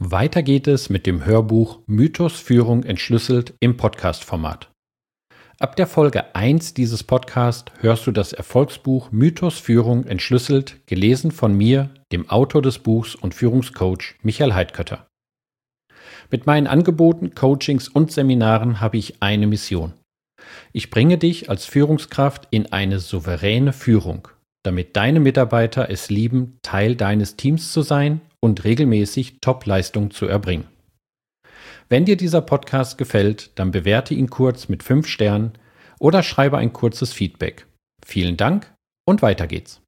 Weiter geht es mit dem Hörbuch Mythos Führung entschlüsselt im Podcast-Format. Ab der Folge 1 dieses Podcasts hörst du das Erfolgsbuch Mythos Führung entschlüsselt, gelesen von mir, dem Autor des Buchs und Führungscoach Michael Heidkötter. Mit meinen Angeboten, Coachings und Seminaren habe ich eine Mission. Ich bringe dich als Führungskraft in eine souveräne Führung, damit deine Mitarbeiter es lieben, Teil deines Teams zu sein und regelmäßig Top-Leistung zu erbringen. Wenn dir dieser Podcast gefällt, dann bewerte ihn kurz mit 5 Sternen oder schreibe ein kurzes Feedback. Vielen Dank und weiter geht's.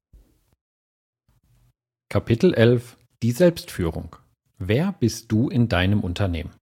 Kapitel 11: Die Selbstführung. Wer bist du in deinem Unternehmen?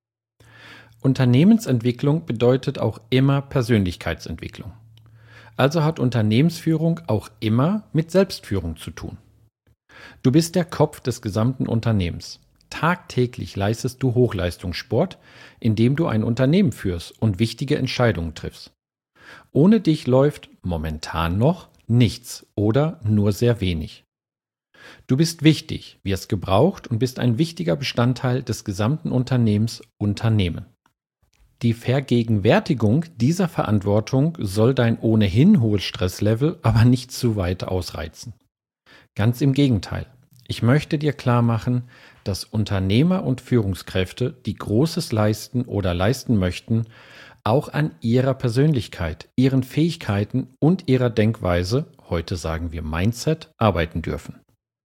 Unternehmensentwicklung bedeutet auch immer Persönlichkeitsentwicklung. Also hat Unternehmensführung auch immer mit Selbstführung zu tun. Du bist der Kopf des gesamten Unternehmens. Tagtäglich leistest du Hochleistungssport, indem du ein Unternehmen führst und wichtige Entscheidungen triffst. Ohne dich läuft momentan noch nichts oder nur sehr wenig. Du bist wichtig, wirst gebraucht und bist ein wichtiger Bestandteil des gesamten Unternehmens Unternehmen. Die Vergegenwärtigung dieser Verantwortung soll dein ohnehin hohes Stresslevel aber nicht zu weit ausreizen. Ganz im Gegenteil. Ich möchte dir klar machen, dass Unternehmer und Führungskräfte, die Großes leisten oder leisten möchten, auch an ihrer Persönlichkeit, ihren Fähigkeiten und ihrer Denkweise, heute sagen wir Mindset, arbeiten dürfen.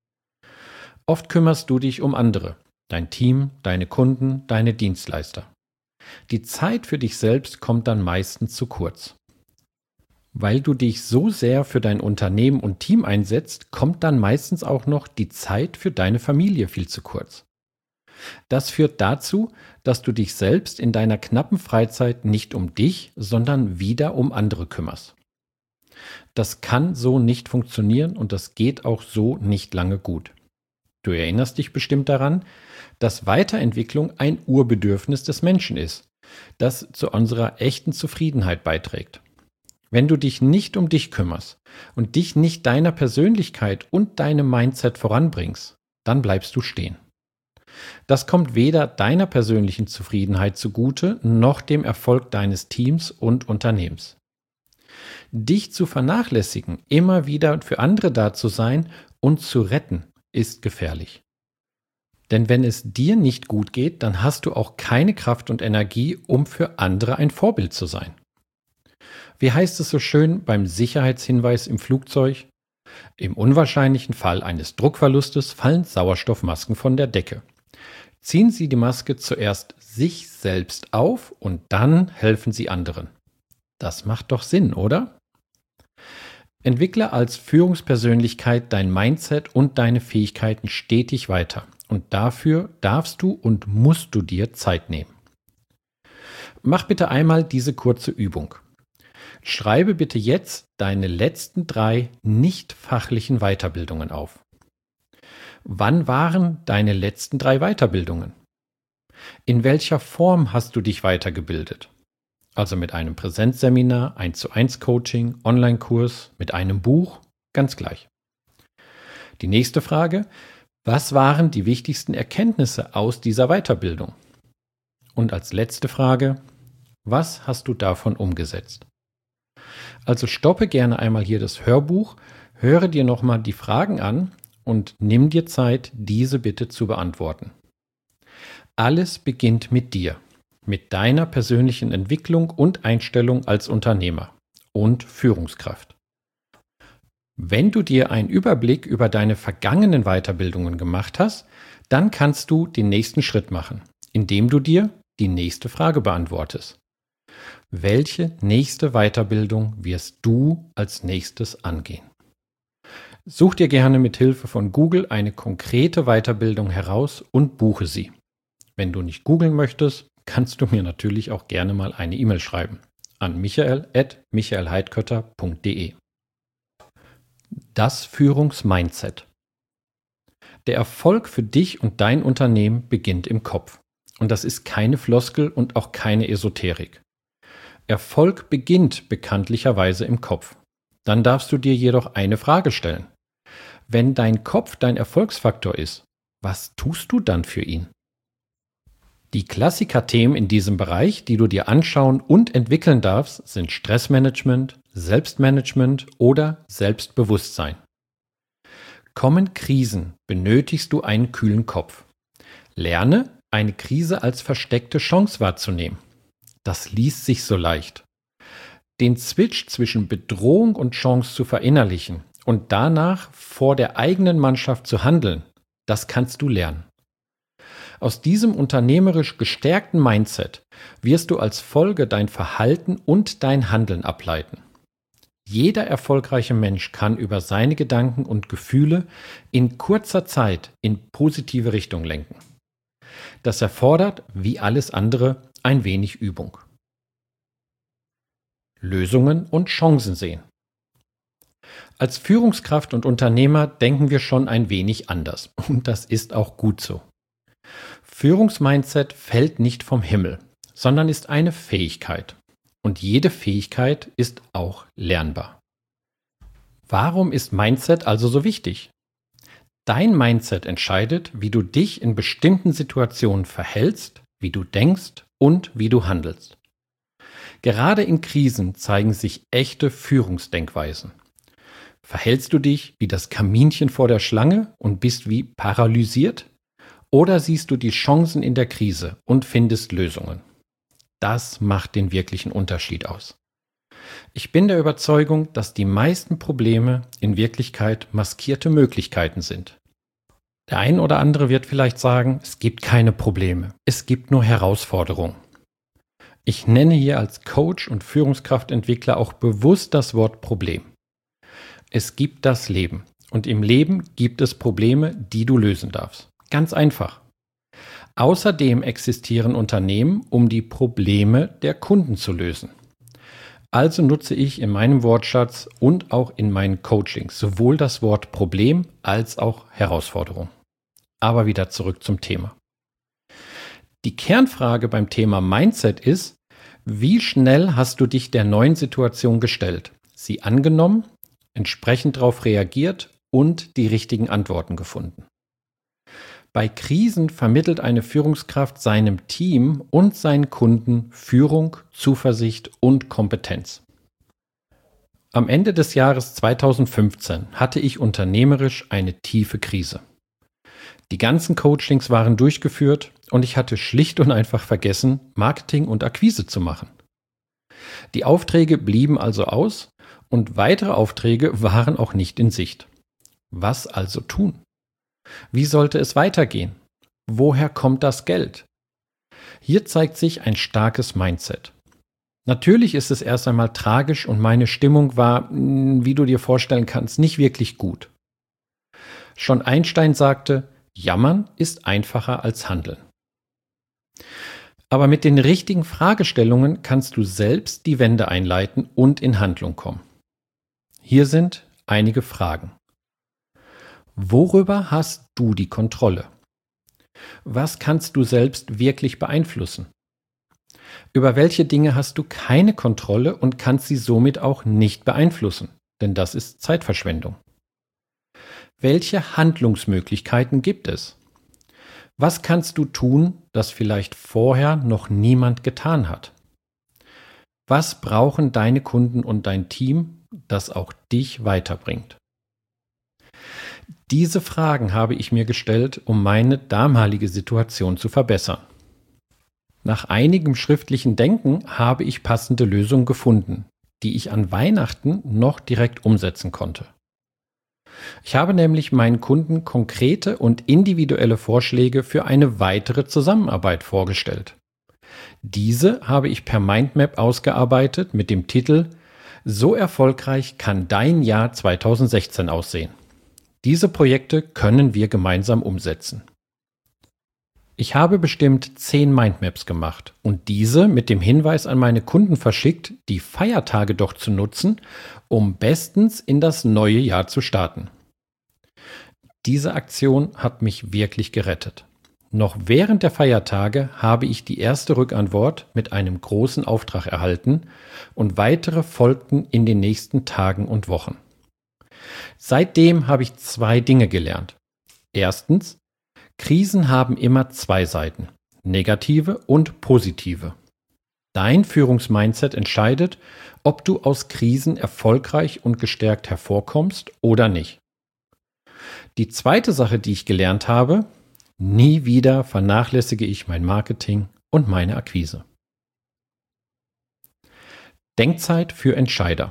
Oft kümmerst du dich um andere, dein Team, deine Kunden, deine Dienstleister. Die Zeit für dich selbst kommt dann meistens zu kurz. Weil du dich so sehr für dein Unternehmen und Team einsetzt, kommt dann meistens auch noch die Zeit für deine Familie viel zu kurz. Das führt dazu, dass du dich selbst in deiner knappen Freizeit nicht um dich, sondern wieder um andere kümmerst. Das kann so nicht funktionieren und das geht auch so nicht lange gut. Du erinnerst dich bestimmt daran, dass Weiterentwicklung ein Urbedürfnis des Menschen ist, das zu unserer echten Zufriedenheit beiträgt. Wenn du dich nicht um dich kümmerst und dich nicht deiner Persönlichkeit und deinem Mindset voranbringst, dann bleibst du stehen. Das kommt weder deiner persönlichen Zufriedenheit zugute, noch dem Erfolg deines Teams und Unternehmens. Dich zu vernachlässigen, immer wieder für andere da zu sein und zu retten, ist gefährlich. Denn wenn es dir nicht gut geht, dann hast du auch keine Kraft und Energie, um für andere ein Vorbild zu sein. Wie heißt es so schön beim Sicherheitshinweis im Flugzeug? Im unwahrscheinlichen Fall eines Druckverlustes fallen Sauerstoffmasken von der Decke. Ziehen Sie die Maske zuerst sich selbst auf und dann helfen Sie anderen. Das macht doch Sinn, oder? Entwickle als Führungspersönlichkeit dein Mindset und deine Fähigkeiten stetig weiter. Und dafür darfst du und musst du dir Zeit nehmen. Mach bitte einmal diese kurze Übung. Schreibe bitte jetzt deine letzten 3 nicht fachlichen Weiterbildungen auf. Wann waren deine letzten 3 Weiterbildungen? In welcher Form hast du dich weitergebildet? Also mit einem Präsenzseminar, 1:1 Coaching, Online-Kurs, mit einem Buch, ganz gleich. Die nächste Frage: Was waren die wichtigsten Erkenntnisse aus dieser Weiterbildung? Und als letzte Frage: Was hast du davon umgesetzt? Also stoppe gerne einmal hier das Hörbuch, höre dir nochmal die Fragen an und nimm dir Zeit, diese bitte zu beantworten. Alles beginnt mit dir, mit deiner persönlichen Entwicklung und Einstellung als Unternehmer und Führungskraft. Wenn du dir einen Überblick über deine vergangenen Weiterbildungen gemacht hast, dann kannst du den nächsten Schritt machen, indem du dir die nächste Frage beantwortest. Welche nächste Weiterbildung wirst du als nächstes angehen? Such dir gerne mit Hilfe von Google eine konkrete Weiterbildung heraus und buche sie. Wenn du nicht googeln möchtest, kannst du mir natürlich auch gerne mal eine E-Mail schreiben an michael@michaelheidkötter.de. Das Führungsmindset. Der Erfolg für dich und dein Unternehmen beginnt im Kopf. Und das ist keine Floskel und auch keine Esoterik. Erfolg beginnt bekanntlicherweise im Kopf. Dann darfst du dir jedoch eine Frage stellen. Wenn dein Kopf dein Erfolgsfaktor ist, was tust du dann für ihn? Die Klassiker-Themen in diesem Bereich, die du dir anschauen und entwickeln darfst, sind Stressmanagement, Selbstmanagement oder Selbstbewusstsein. Kommen Krisen, benötigst du einen kühlen Kopf. Lerne, eine Krise als versteckte Chance wahrzunehmen. Das liest sich so leicht. Den Switch zwischen Bedrohung und Chance zu verinnerlichen und danach vor der eigenen Mannschaft zu handeln, das kannst du lernen. Aus diesem unternehmerisch gestärkten Mindset wirst du als Folge dein Verhalten und dein Handeln ableiten. Jeder erfolgreiche Mensch kann über seine Gedanken und Gefühle in kurzer Zeit in positive Richtung lenken. Das erfordert, wie alles andere, ein wenig Übung. Lösungen und Chancen sehen. Als Führungskraft und Unternehmer denken wir schon ein wenig anders und das ist auch gut so. Führungsmindset fällt nicht vom Himmel, sondern ist eine Fähigkeit. Und jede Fähigkeit ist auch lernbar. Warum ist Mindset also so wichtig? Dein Mindset entscheidet, wie du dich in bestimmten Situationen verhältst, wie du denkst und wie du handelst. Gerade in Krisen zeigen sich echte Führungsdenkweisen. Verhältst du dich wie das Kaninchen vor der Schlange und bist wie paralysiert? Oder siehst du die Chancen in der Krise und findest Lösungen? Das macht den wirklichen Unterschied aus. Ich bin der Überzeugung, dass die meisten Probleme in Wirklichkeit maskierte Möglichkeiten sind. Der ein oder andere wird vielleicht sagen, es gibt keine Probleme, es gibt nur Herausforderungen. Ich nenne hier als Coach und Führungskraftentwickler auch bewusst das Wort Problem. Es gibt das Leben und im Leben gibt es Probleme, die du lösen darfst. Ganz einfach. Außerdem existieren Unternehmen, um die Probleme der Kunden zu lösen. Also nutze ich in meinem Wortschatz und auch in meinen Coachings sowohl das Wort Problem als auch Herausforderung. Aber wieder zurück zum Thema. Die Kernfrage beim Thema Mindset ist, wie schnell hast du dich der neuen Situation gestellt, sie angenommen, entsprechend darauf reagiert und die richtigen Antworten gefunden? Bei Krisen vermittelt eine Führungskraft seinem Team und seinen Kunden Führung, Zuversicht und Kompetenz. Am Ende des Jahres 2015 hatte ich unternehmerisch eine tiefe Krise. Die ganzen Coachings waren durchgeführt und ich hatte schlicht und einfach vergessen, Marketing und Akquise zu machen. Die Aufträge blieben also aus und weitere Aufträge waren auch nicht in Sicht. Was also tun? Wie sollte es weitergehen? Woher kommt das Geld? Hier zeigt sich ein starkes Mindset. Natürlich ist es erst einmal tragisch und meine Stimmung war, wie du dir vorstellen kannst, nicht wirklich gut. Schon Einstein sagte, Jammern ist einfacher als Handeln. Aber mit den richtigen Fragestellungen kannst du selbst die Wende einleiten und in Handlung kommen. Hier sind einige Fragen. Worüber hast du die Kontrolle? Was kannst du selbst wirklich beeinflussen? Über welche Dinge hast du keine Kontrolle und kannst sie somit auch nicht beeinflussen? Denn das ist Zeitverschwendung. Welche Handlungsmöglichkeiten gibt es? Was kannst du tun, das vielleicht vorher noch niemand getan hat? Was brauchen deine Kunden und dein Team, das auch dich weiterbringt? Diese Fragen habe ich mir gestellt, um meine damalige Situation zu verbessern. Nach einigem schriftlichen Denken habe ich passende Lösungen gefunden, die ich an Weihnachten noch direkt umsetzen konnte. Ich habe nämlich meinen Kunden konkrete und individuelle Vorschläge für eine weitere Zusammenarbeit vorgestellt. Diese habe ich per Mindmap ausgearbeitet mit dem Titel „So erfolgreich kann dein Jahr 2016 aussehen“. Diese Projekte können wir gemeinsam umsetzen. Ich habe bestimmt 10 Mindmaps gemacht und diese mit dem Hinweis an meine Kunden verschickt, die Feiertage doch zu nutzen, um bestens in das neue Jahr zu starten. Diese Aktion hat mich wirklich gerettet. Noch während der Feiertage habe ich die erste Rückantwort mit einem großen Auftrag erhalten und weitere folgten in den nächsten Tagen und Wochen. Seitdem habe ich 2 Dinge gelernt. Erstens, Krisen haben immer 2 Seiten, negative und positive. Dein Führungsmindset entscheidet, ob du aus Krisen erfolgreich und gestärkt hervorkommst oder nicht. Die zweite Sache, die ich gelernt habe: nie wieder vernachlässige ich mein Marketing und meine Akquise. Denkzeit für Entscheider.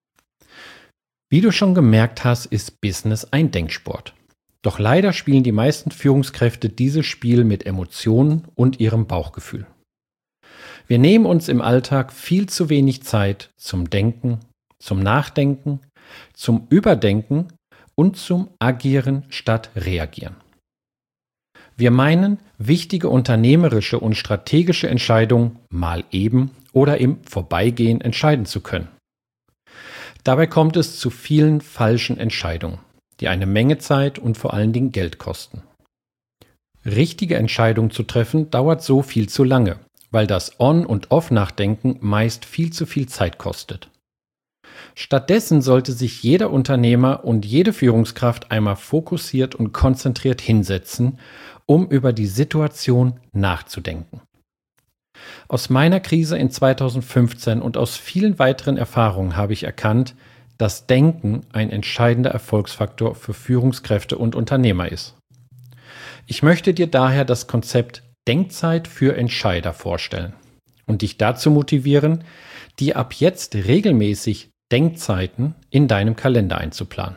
Wie du schon gemerkt hast, ist Business ein Denksport. Doch leider spielen die meisten Führungskräfte dieses Spiel mit Emotionen und ihrem Bauchgefühl. Wir nehmen uns im Alltag viel zu wenig Zeit zum Denken, zum Nachdenken, zum Überdenken und zum Agieren statt Reagieren. Wir meinen, wichtige unternehmerische und strategische Entscheidungen mal eben oder im Vorbeigehen entscheiden zu können. Dabei kommt es zu vielen falschen Entscheidungen, die eine Menge Zeit und vor allen Dingen Geld kosten. Richtige Entscheidungen zu treffen dauert so viel zu lange, weil das On- und Off-Nachdenken meist viel zu viel Zeit kostet. Stattdessen sollte sich jeder Unternehmer und jede Führungskraft einmal fokussiert und konzentriert hinsetzen, um über die Situation nachzudenken. Aus meiner Krise in 2015 und aus vielen weiteren Erfahrungen habe ich erkannt, dass Denken ein entscheidender Erfolgsfaktor für Führungskräfte und Unternehmer ist. Ich möchte dir daher das Konzept Denkzeit für Entscheider vorstellen und dich dazu motivieren, dir ab jetzt regelmäßig Denkzeiten in deinem Kalender einzuplanen.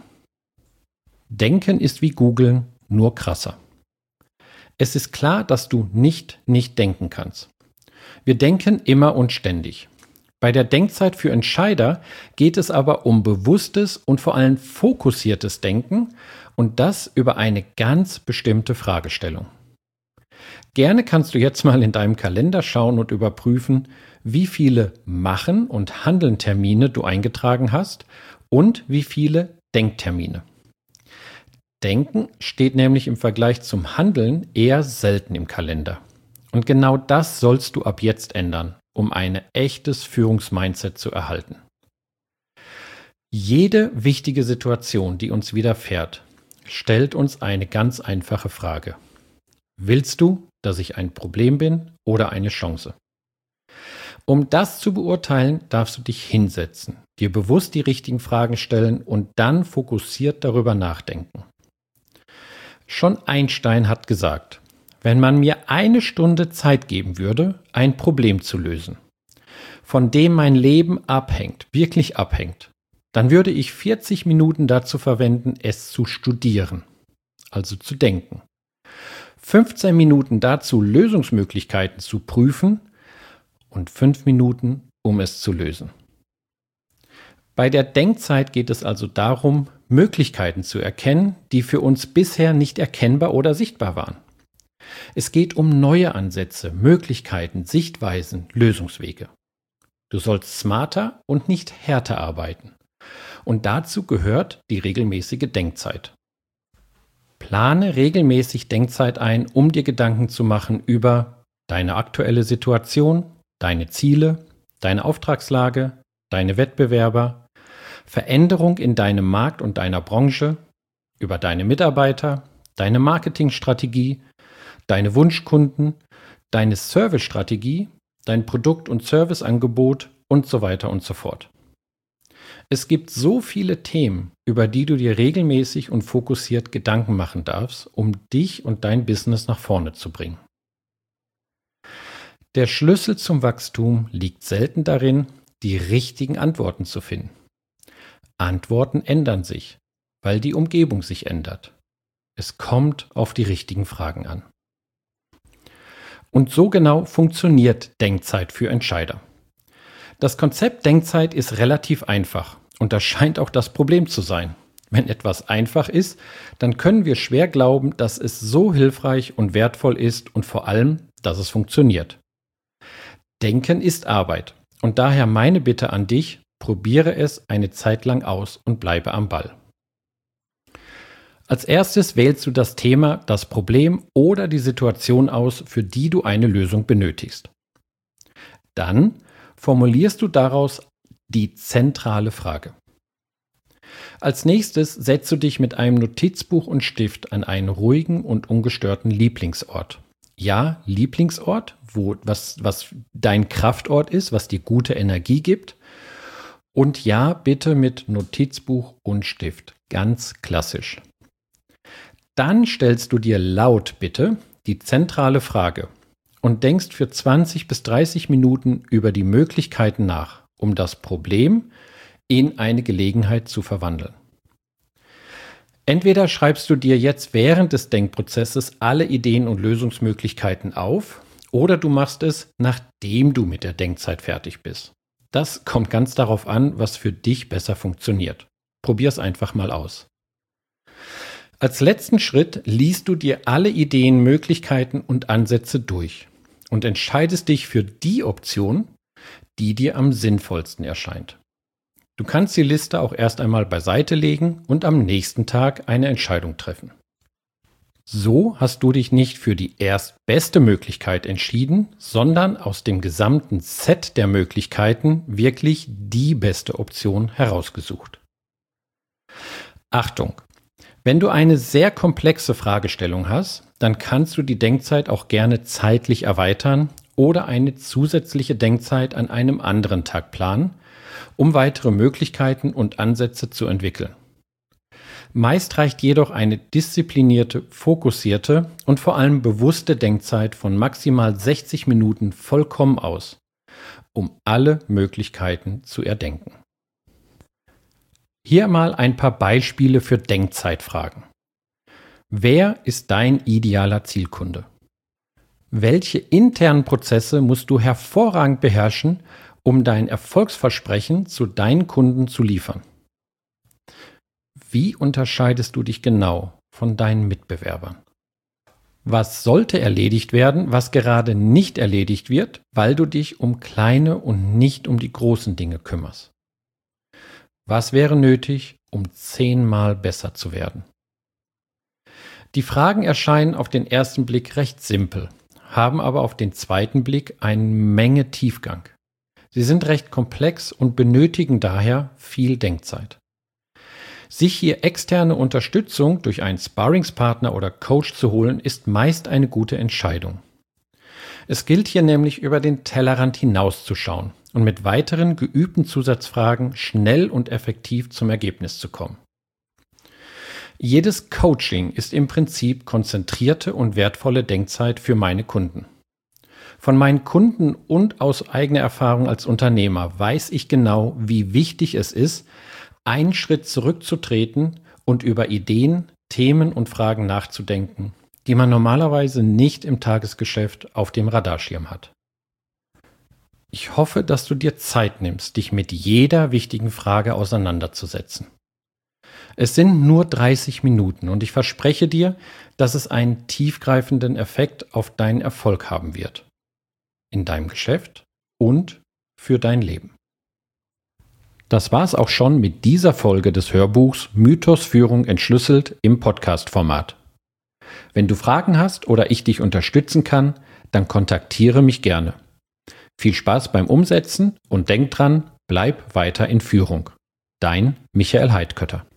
Denken ist wie Googeln, nur krasser. Es ist klar, dass du nicht denken kannst. Wir denken immer und ständig. Bei der Denkzeit für Entscheider geht es aber um bewusstes und vor allem fokussiertes Denken und das über eine ganz bestimmte Fragestellung. Gerne kannst du jetzt mal in deinem Kalender schauen und überprüfen, wie viele Machen- und Handeln-Termine du eingetragen hast und wie viele Denktermine. Denken steht nämlich im Vergleich zum Handeln eher selten im Kalender. Und genau das sollst du ab jetzt ändern, um ein echtes Führungsmindset zu erhalten. Jede wichtige Situation, die uns widerfährt, stellt uns eine ganz einfache Frage. Willst du, dass ich ein Problem bin oder eine Chance? Um das zu beurteilen, darfst du dich hinsetzen, dir bewusst die richtigen Fragen stellen und dann fokussiert darüber nachdenken. Schon Einstein hat gesagt: Wenn man mir 1 Stunde Zeit geben würde, ein Problem zu lösen, von dem mein Leben abhängt, wirklich abhängt, dann würde ich 40 Minuten dazu verwenden, es zu studieren, also zu denken. 15 Minuten dazu, Lösungsmöglichkeiten zu prüfen und 5 Minuten, um es zu lösen. Bei der Denkzeit geht es also darum, Möglichkeiten zu erkennen, die für uns bisher nicht erkennbar oder sichtbar waren. Es geht um neue Ansätze, Möglichkeiten, Sichtweisen, Lösungswege. Du sollst smarter und nicht härter arbeiten. Und dazu gehört die regelmäßige Denkzeit. Plane regelmäßig Denkzeit ein, um dir Gedanken zu machen über deine aktuelle Situation, deine Ziele, deine Auftragslage, deine Wettbewerber, Veränderung in deinem Markt und deiner Branche, über deine Mitarbeiter, deine Marketingstrategie, deine Wunschkunden, deine Servicestrategie, dein Produkt- und Serviceangebot und so weiter und so fort. Es gibt so viele Themen, über die du dir regelmäßig und fokussiert Gedanken machen darfst, um dich und dein Business nach vorne zu bringen. Der Schlüssel zum Wachstum liegt selten darin, die richtigen Antworten zu finden. Antworten ändern sich, weil die Umgebung sich ändert. Es kommt auf die richtigen Fragen an. Und so genau funktioniert Denkzeit für Entscheider. Das Konzept Denkzeit ist relativ einfach und das scheint auch das Problem zu sein. Wenn etwas einfach ist, dann können wir schwer glauben, dass es so hilfreich und wertvoll ist und vor allem, dass es funktioniert. Denken ist Arbeit und daher meine Bitte an dich: Probiere es eine Zeit lang aus und bleibe am Ball. Als erstes wählst du das Thema, das Problem oder die Situation aus, für die du eine Lösung benötigst. Dann formulierst du daraus die zentrale Frage. Als nächstes setzt du dich mit einem Notizbuch und Stift an einen ruhigen und ungestörten Lieblingsort, Ja, Lieblingsort, was dein Kraftort ist, was dir gute Energie gibt. Und ja, bitte mit Notizbuch und Stift. Ganz klassisch. Dann stellst du dir laut bitte die zentrale Frage und denkst für 20 bis 30 Minuten über die Möglichkeiten nach, um das Problem in eine Gelegenheit zu verwandeln. Entweder schreibst du dir jetzt während des Denkprozesses alle Ideen und Lösungsmöglichkeiten auf, oder du machst es, nachdem du mit der Denkzeit fertig bist. Das kommt ganz darauf an, was für dich besser funktioniert. Probier es einfach mal aus. Als letzten Schritt liest du dir alle Ideen, Möglichkeiten und Ansätze durch und entscheidest dich für die Option, die dir am sinnvollsten erscheint. Du kannst die Liste auch erst einmal beiseite legen und am nächsten Tag eine Entscheidung treffen. So hast du dich nicht für die erstbeste Möglichkeit entschieden, sondern aus dem gesamten Set der Möglichkeiten wirklich die beste Option herausgesucht. Achtung! Wenn du eine sehr komplexe Fragestellung hast, dann kannst du die Denkzeit auch gerne zeitlich erweitern oder eine zusätzliche Denkzeit an einem anderen Tag planen, um weitere Möglichkeiten und Ansätze zu entwickeln. Meist reicht jedoch eine disziplinierte, fokussierte und vor allem bewusste Denkzeit von maximal 60 Minuten vollkommen aus, um alle Möglichkeiten zu erdenken. Hier mal ein paar Beispiele für Denkzeitfragen. Wer ist dein idealer Zielkunde? Welche internen Prozesse musst du hervorragend beherrschen, um dein Erfolgsversprechen zu deinen Kunden zu liefern? Wie unterscheidest du dich genau von deinen Mitbewerbern? Was sollte erledigt werden, was gerade nicht erledigt wird, weil du dich um kleine und nicht um die großen Dinge kümmerst? Was wäre nötig, um 10-mal besser zu werden? Die Fragen erscheinen auf den ersten Blick recht simpel, haben aber auf den zweiten Blick eine Menge Tiefgang. Sie sind recht komplex und benötigen daher viel Denkzeit. Sich hier externe Unterstützung durch einen Sparringspartner oder Coach zu holen, ist meist eine gute Entscheidung. Es gilt hier nämlich über den Tellerrand hinauszuschauen und mit weiteren geübten Zusatzfragen schnell und effektiv zum Ergebnis zu kommen. Jedes Coaching ist im Prinzip konzentrierte und wertvolle Denkzeit für meine Kunden. Von meinen Kunden und aus eigener Erfahrung als Unternehmer weiß ich genau, wie wichtig es ist, einen Schritt zurückzutreten und über Ideen, Themen und Fragen nachzudenken, die man normalerweise nicht im Tagesgeschäft auf dem Radarschirm hat. Ich hoffe, dass du dir Zeit nimmst, dich mit jeder wichtigen Frage auseinanderzusetzen. Es sind nur 30 Minuten und ich verspreche dir, dass es einen tiefgreifenden Effekt auf deinen Erfolg haben wird. In deinem Geschäft und für dein Leben. Das war's auch schon mit dieser Folge des Hörbuchs Mythos Führung entschlüsselt im Podcast-Format. Wenn du Fragen hast oder ich dich unterstützen kann, dann kontaktiere mich gerne. Viel Spaß beim Umsetzen und denk dran, bleib weiter in Führung. Dein Michael Heidkötter.